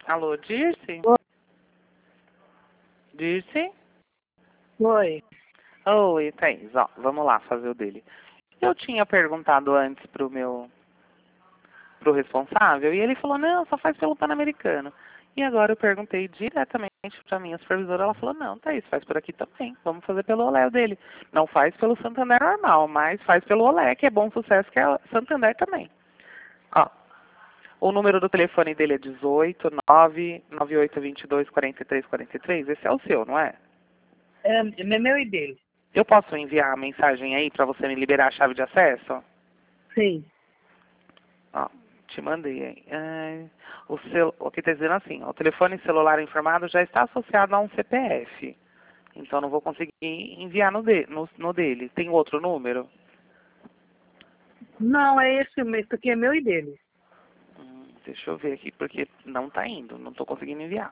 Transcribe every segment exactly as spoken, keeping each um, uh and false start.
Alô, Dirce? Oi. Dirce? Oi. Oi, Thaís. Ó, vamos lá fazer o dele. Eu tinha perguntado antes pro meu... pro responsável e ele falou, não, só faz pelo Pan-Americano. E agora eu perguntei diretamente pra minha supervisora, ela falou, não, Thaís, faz por aqui também. Vamos fazer pelo Olé dele. Não faz pelo Santander normal, mas faz pelo Olé, que é bom sucesso, que é Santander também. Ó, o número do telefone dele é dezoito, nove nove oito dois dois, quatro três quatro três. Esse é o seu, não é? É, é meu e dele. Eu posso enviar a mensagem aí para você me liberar a chave de acesso? Sim. Ó, te mandei aí. É, o, cel... o que está dizendo assim, ó, o telefone celular informado já está associado a um C P F. Então não vou conseguir enviar no, de... no... no dele. Tem outro número? Não, é esse mesmo. Isso aqui é meu e dele. Hum, deixa eu ver aqui, porque não está indo. Não estou conseguindo enviar.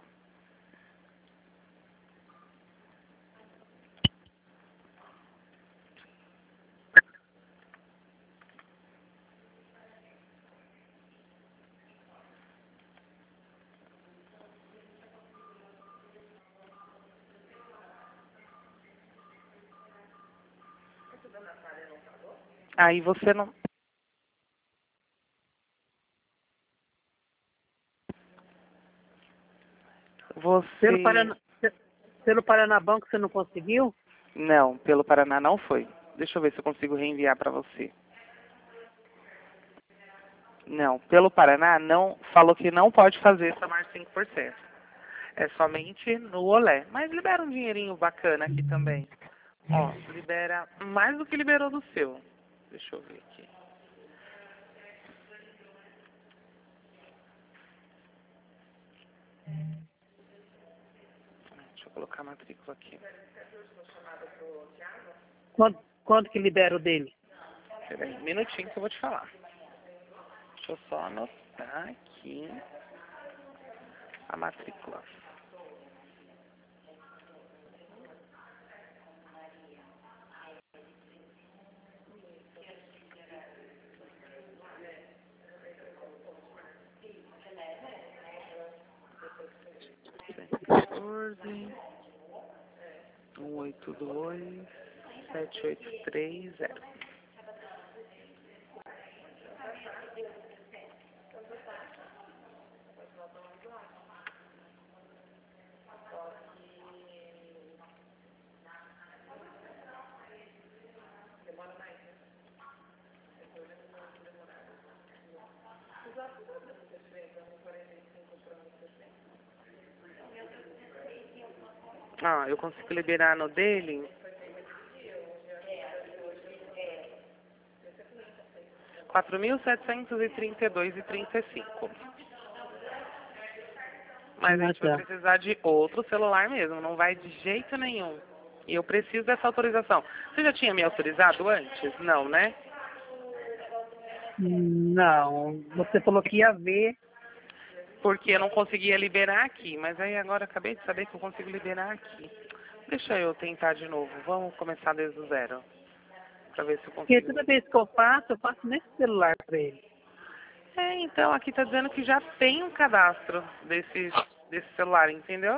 Aí você não... Pelo Você... Paraná, pelo Paraná Banco você não conseguiu? Não, pelo Paraná não foi. Deixa eu ver se eu consigo reenviar para você. Não, pelo Paraná não, falou que não pode fazer essa mais cinco por cento. É somente no Olé. Mas libera um dinheirinho bacana aqui também. Ó, libera mais do que liberou do seu. Deixa eu ver aqui. Deixa eu colocar a matrícula aqui. Quanto, quanto que libera o dele? Peraí, um minutinho que eu vou te falar. Deixa eu só anotar aqui a matrícula. quatorze, cento e oitenta e dois, setecentos e oitenta e três, zero. Ah, eu consigo liberar no dele quatro mil setecentos e trinta e dois reais e trinta e cinco. Mas a Ah, gente vai tá. precisar de outro celular mesmo, não vai de jeito nenhum. E eu preciso dessa autorização. Você já tinha me autorizado antes? Não, né? Não, você falou que ia ver. Porque eu não conseguia liberar aqui, mas aí agora eu acabei de saber que eu consigo liberar aqui. Deixa eu tentar de novo. Vamos começar desde o zero, pra ver se eu Porque consigo. toda vez que eu faço, eu faço nesse celular para ele. É, então aqui tá dizendo que já tem um cadastro desse, desse celular, entendeu?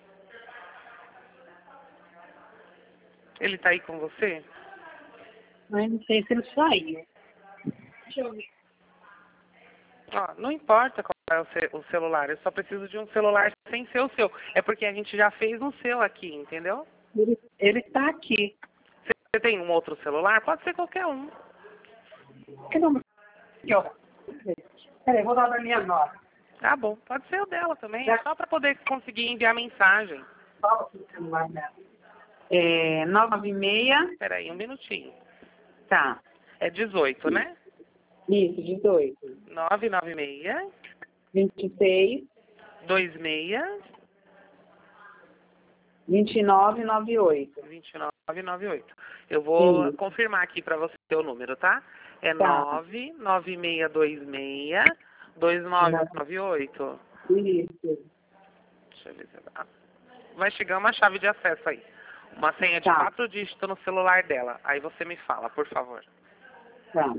Ele tá aí com você? Mas não sei se ele saiu. Deixa eu ver. Ó, não importa qual é o, ce- o celular, eu só preciso de um celular sem ser o seu. É porque a gente já fez um seu aqui, entendeu? Ele, ele tá aqui. Você tem um outro celular? Pode ser qualquer um. Que número? Aqui, ó. Peraí, vou dar da minha nota. Tá bom, pode ser o dela também, só para poder conseguir enviar mensagem. Fala aqui o celular dela. É nove seis. Espera aí, um minutinho. Tá. É dezoito, né? Isso, dezoito. nove nove seis, vinte e seis, dois seis, vinte e nove, noventa e oito. dois nove nove oito. Eu vou Isso. confirmar aqui para você o número, tá? É Tá. nove nove seis dois seis, dois nove nove oito. Isso. Deixa eu ver se... ah, vai chegar uma chave de acesso aí. Uma senha de Tá. quatro dígitos no celular dela. Aí você me fala, por favor. Tá.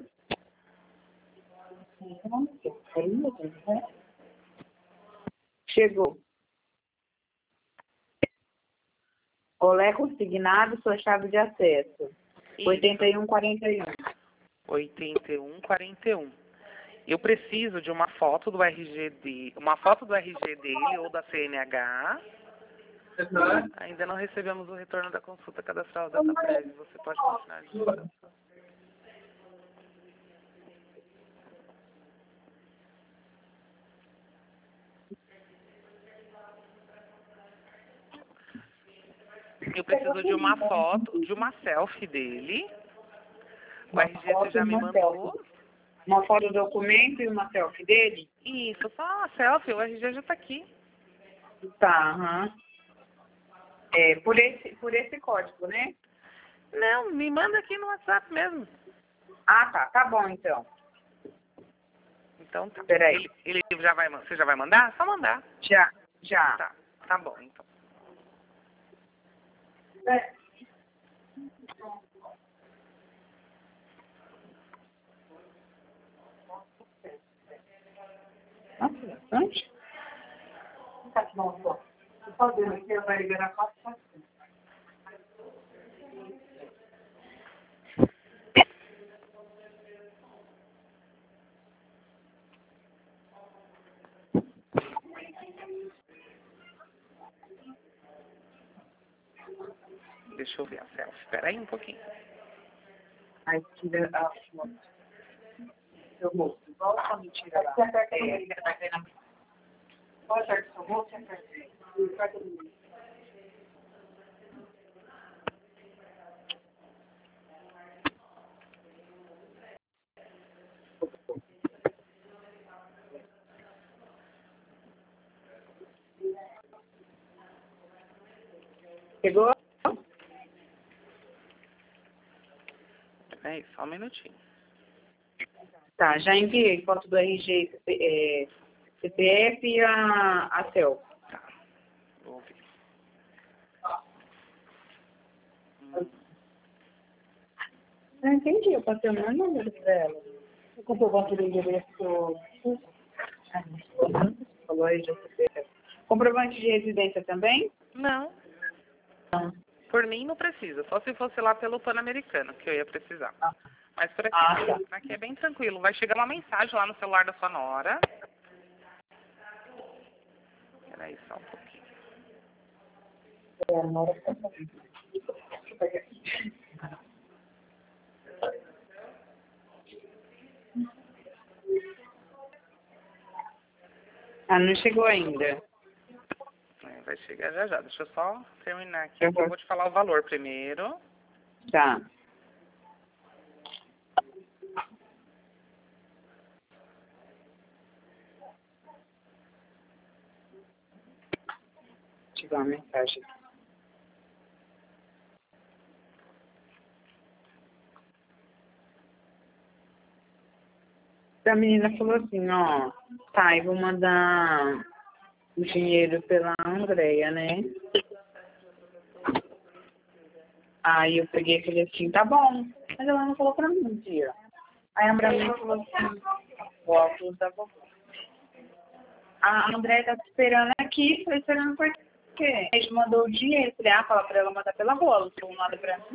Chegou. Olé consignado, sua chave de acesso. Isso. oitenta e um quarenta e um. oitenta e um quarenta e um. Eu preciso de uma foto do R G dele, uma foto do R G dele ou da C N H. Uhum. Ainda não recebemos o retorno da consulta cadastral da DataPrev. Você pode continuar digitando. Eu preciso de uma foto, de uma selfie dele. O Uma R G você foto já e me uma mandou. selfie. Uma foto do documento e uma selfie dele? Isso, só uma selfie, o R G já tá aqui. Tá, aham. É, por esse, por esse código, né? Não, me manda aqui no WhatsApp mesmo. Ah, tá. Tá bom, então. Então tá. Peraí. Ele, ele já vai, você já vai mandar? Só mandar. Já, já. Tá, tá bom então. É. Nossa, bastante? Tá aqui, não, pô. Tô fazendo aqui, ela vai liberar quatro. Deixa eu ver a selfie. Espera aí um pouquinho. Aí tira a foto. Seu rosto. Igual quando tira lá. É, ele tá vendo a... Pode apertar seu rosto e apertei. Pegou? Peraí, só um minutinho. Tá, já enviei foto do R G, é, C P F e a, a selfie. Tá, vou ver. Hum, Não entendi, eu passei o meu número dela. O comprovante do endereço. Falou aí de C P F. Comprovante de residência também? não, Não. por mim não precisa. Só se fosse lá pelo Pan-Americano que eu ia precisar. Mas por aqui, Ah, não. tá. Aqui é bem tranquilo. Vai chegar uma mensagem lá no celular da sua nora. Peraí, só um pouquinho. É, não era pra saber. Ah, não chegou ainda. É, vai chegar já já. Deixa eu só terminar aqui. Uhum. Eu vou te falar o valor primeiro. Tá. Chegou uma mensagem. A menina falou assim, ó, tá, eu vou mandar o dinheiro pela Andrea, né? Aí eu peguei e falei assim, tá bom. Mas ela não falou pra mim o dia. Aí a Andrea falou assim, o óculos da vovó. A Andrea tá te esperando aqui, tô esperando por quê? A gente mandou o dinheiro, falei, ah, fala pra ela mandar pela rua, ela não falou nada pra mim.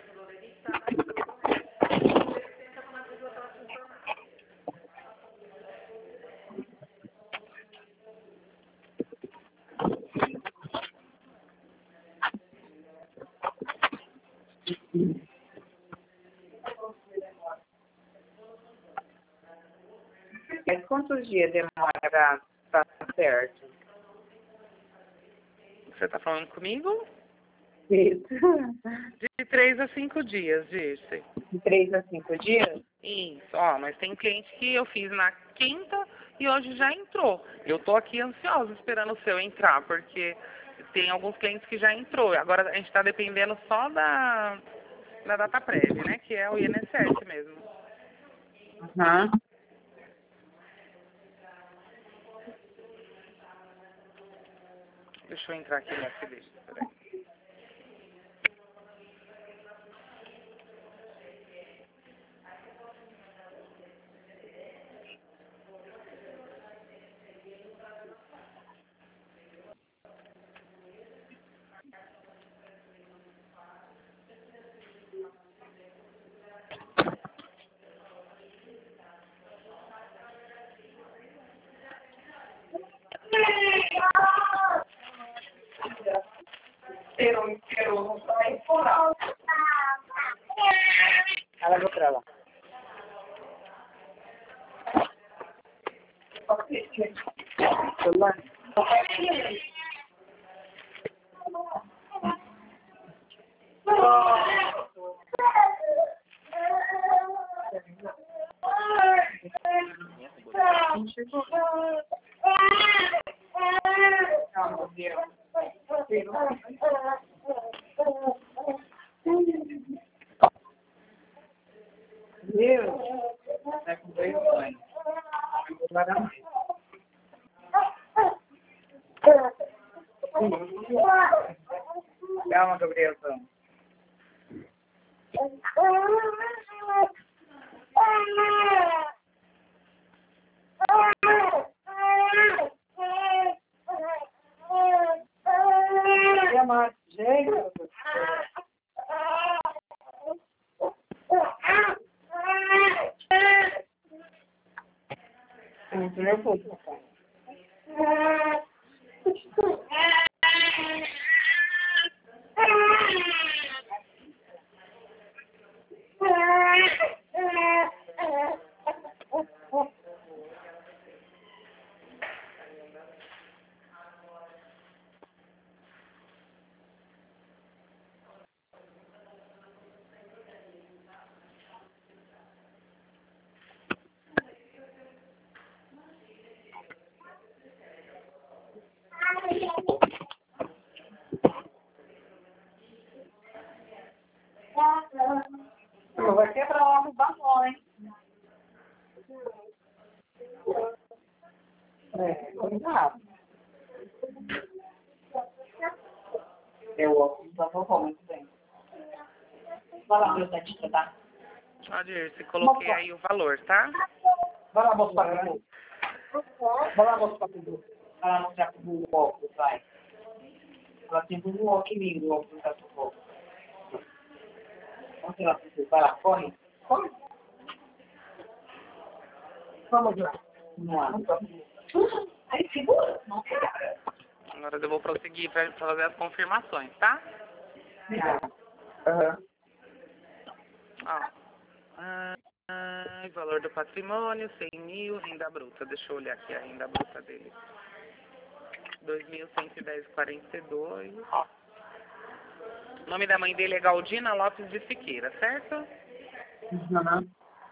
Mas quantos dias demora pra pra dar certo? Você tá falando comigo? Isso. De três a cinco dias, disse. De três a cinco dias? Isso, ó, mas tem cliente que eu fiz na quinta e hoje já entrou. Eu tô aqui ansiosa esperando o seu entrar, porque tem alguns clientes que já entrou. Agora a gente tá dependendo só da, da DataPrev, né? Que é o I N S S mesmo. Aham. Deixa eu entrar aqui no F D. Peraí. Viu? Tá com dois banhos. Calma, Gabrielzão. Muito nervoso, papai. Não vai quebrar logo o balão, hein? É, cuidado. Eu óculos da vovó muito bem. Vai lá, meu dentista, tá? Pode se coloquei aí o valor, tá? Vai lá mostrar pro Vai lá mostrar pro Vai lá mostrar pro óculos, vai. Ela tem um óculos lindo, o óculos da vovó. Vamos lá, vai lá, corre. Corre. Vamos lá. Vamos lá. Aí, segura. Não quebra. Agora eu vou prosseguir para fazer as confirmações, tá? Aham. Ó. Ah, ah, valor do patrimônio, cem mil, renda bruta. Deixa eu olhar aqui a renda bruta dele. dois mil cento e dez vírgula quarenta e dois. O nome da mãe dele é Galdina Lopes de Siqueira, certo? Uhum.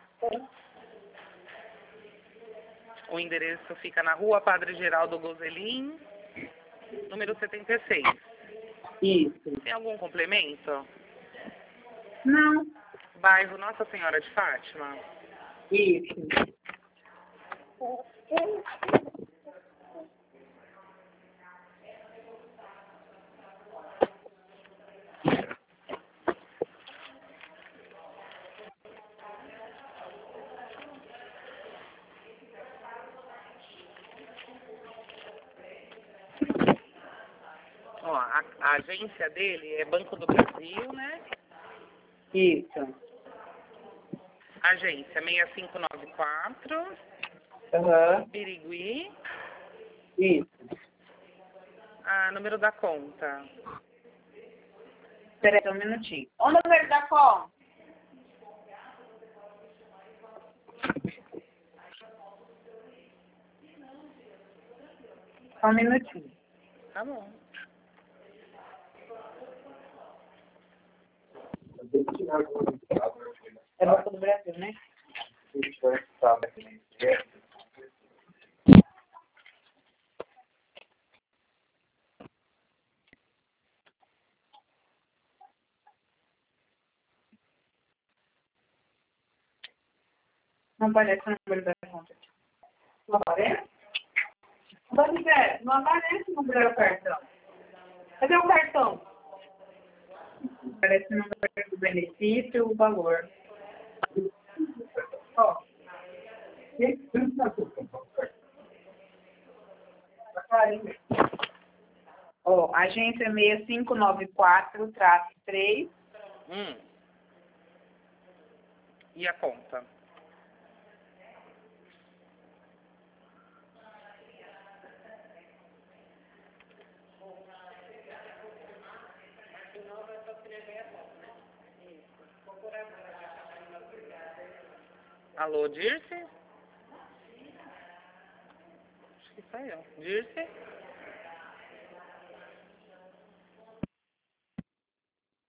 O endereço fica na rua Padre Geraldo Gozelin, número setenta e seis. Isso. Tem algum complemento? Não. Bairro Nossa Senhora de Fátima. Isso. Ó, a, a agência dele é Banco do Brasil, né? Isso. Agência seis cinco nove quatro, Aham. Birigui. Isso. Ah, número da conta. Espera aí um minutinho. O número da conta? Só um minutinho. Tá bom. É Banco do Brasil, né? Não aparece o número da conta. Não aparece? Não aparece, não aparece o número do cartão. Cadê o cartão? Aparece o número do benefício e o valor. Ó. Ó, agência seis cinco nove quatro, traço três. Hum. E a conta? Alô, Dirce? Saiu. Dirce?